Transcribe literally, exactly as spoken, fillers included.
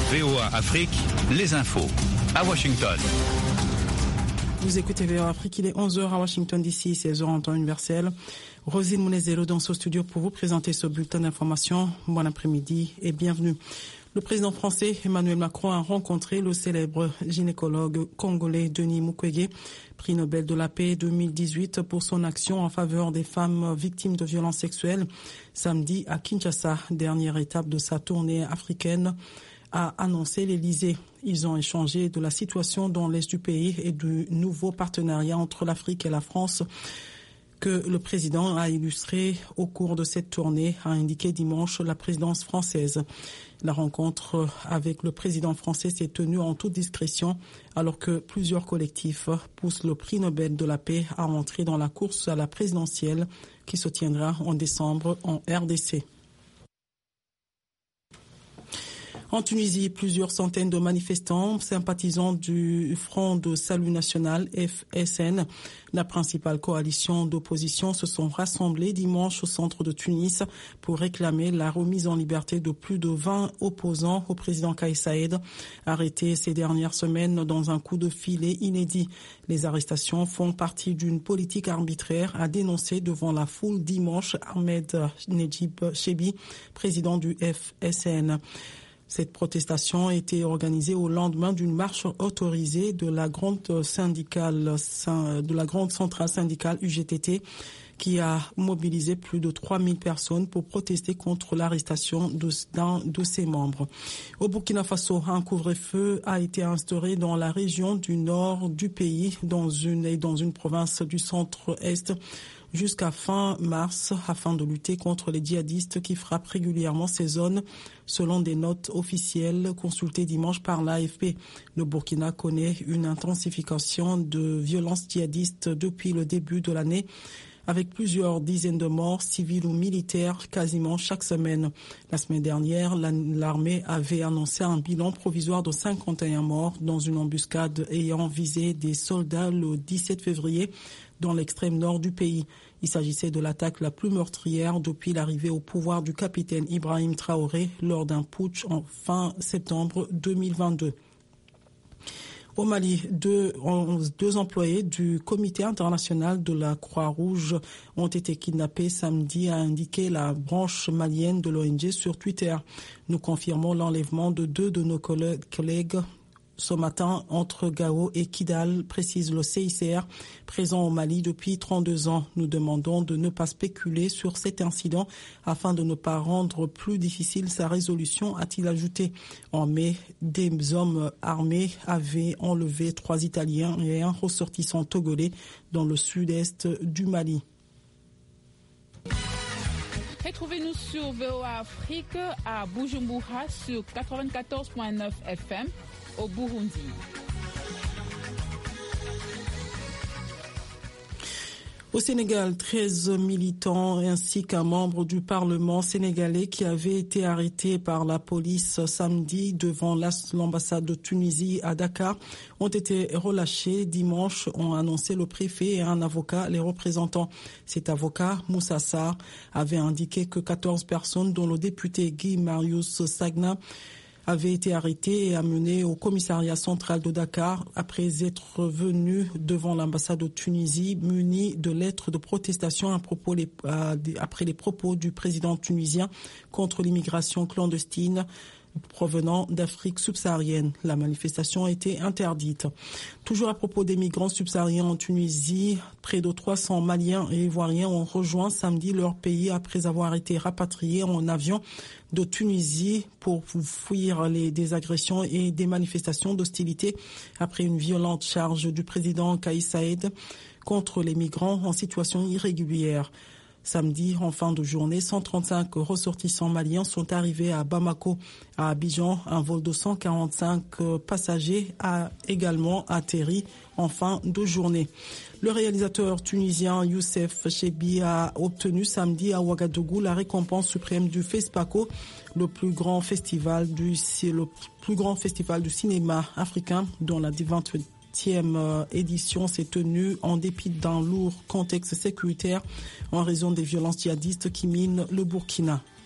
V O A Afrique, les infos à Washington. Vous écoutez V O A Afrique, il est onze heures à Washington D C, seize heures en temps universel. Rosine Mounezero dans ce studio pour vous présenter ce bulletin d'information. Bon après-midi et bienvenue. Le président français Emmanuel Macron a rencontré le célèbre gynécologue congolais Denis Mukwege, prix Nobel de la paix deux mille dix-huit pour son action en faveur des femmes victimes de violences sexuelles. Samedi à Kinshasa, dernière étape de sa tournée africaine, a annoncé l'Élysée. Ils ont échangé de la situation dans l'est du pays et du nouveau partenariat entre l'Afrique et la France que le président a illustré au cours de cette tournée, a indiqué dimanche la présidence française. La rencontre avec le président français s'est tenue en toute discrétion alors que plusieurs collectifs poussent le prix Nobel de la paix à entrer dans la course à la présidentielle qui se tiendra en décembre en R D C. En Tunisie, plusieurs centaines de manifestants sympathisants du Front de Salut National, F S N, la principale coalition d'opposition, se sont rassemblés dimanche au centre de Tunis pour réclamer la remise en liberté de plus de vingt opposants au président Kais Saïed, arrêtés ces dernières semaines dans un coup de filet inédit. Les arrestations font partie d'une politique arbitraire, a dénoncé devant la foule dimanche Ahmed Nedjib Chebi, président du F S N. Cette protestation a été organisée au lendemain d'une marche autorisée de la grande syndicale, de la grande centrale syndicale U G T T qui a mobilisé plus de trois mille personnes pour protester contre l'arrestation d'un de ses membres. Au Burkina Faso, un couvre-feu a été instauré dans la région du nord du pays, dans une, et dans une province du centre-est, jusqu'à fin mars afin de lutter contre les djihadistes qui frappent régulièrement ces zones, selon des notes officielles consultées dimanche par l'A F P. Le Burkina connaît une intensification de violences djihadistes depuis le début de l'année, avec plusieurs dizaines de morts civiles ou militaires quasiment chaque semaine. La semaine dernière, l'armée avait annoncé un bilan provisoire de cinquante et un morts dans une embuscade ayant visé des soldats le dix-sept février dans l'extrême nord du pays. Il s'agissait de l'attaque la plus meurtrière depuis l'arrivée au pouvoir du capitaine Ibrahim Traoré lors d'un putsch en fin septembre deux mille vingt-deux. Au Mali, deux, deux employés du Comité international de la Croix-Rouge ont été kidnappés samedi, a indiqué la branche malienne de l'O N G sur Twitter. Nous confirmons l'enlèvement de deux de nos collègues ce matin entre Gao et Kidal, précise le C I C R, présent au Mali depuis trente-deux ans. Nous demandons de ne pas spéculer sur cet incident afin de ne pas rendre plus difficile sa résolution, a-t-il ajouté. En mai, des hommes armés avaient enlevé trois Italiens et un ressortissant togolais dans le sud-est du Mali. Retrouvez-nous sur V O A Afrique à Bujumbura sur quatre-vingt-quatorze virgule neuf F M au Burundi. Au Sénégal, treize militants ainsi qu'un membre du Parlement sénégalais qui avait été arrêté par la police samedi devant l'ambassade de Tunisie à Dakar ont été relâchés dimanche, ont annoncé le préfet et un avocat les représentant. Cet avocat, Moussa Sarr, avait indiqué que quatorze personnes, dont le député Guy Marius Sagna, avait été arrêté et amené au commissariat central de Dakar après être venu devant l'ambassade de Tunisie muni de lettres de protestation à propos les, à, après les propos du président tunisien contre l'immigration clandestine provenant d'Afrique subsaharienne. La manifestation a été interdite. Toujours à propos des migrants subsahariens en Tunisie, près de trois cents Maliens et Ivoiriens ont rejoint samedi leur pays après avoir été rapatriés en avion de Tunisie pour fuir les, des agressions et des manifestations d'hostilité après une violente charge du président Kais Saïed contre les migrants en situation irrégulière. Samedi, en fin de journée, cent trente-cinq ressortissants maliens sont arrivés à Bamako. À Abidjan, un vol de cent quarante-cinq passagers a également atterri en fin de journée. Le réalisateur tunisien Youssef Chebi a obtenu samedi à Ouagadougou la récompense suprême du FESPACO, le plus grand festival du, le plus grand festival du cinéma africain dont la vingt-huitième édition s'est tenue en dépit d'un lourd contexte sécuritaire en raison des violences djihadistes qui minent le Burkina.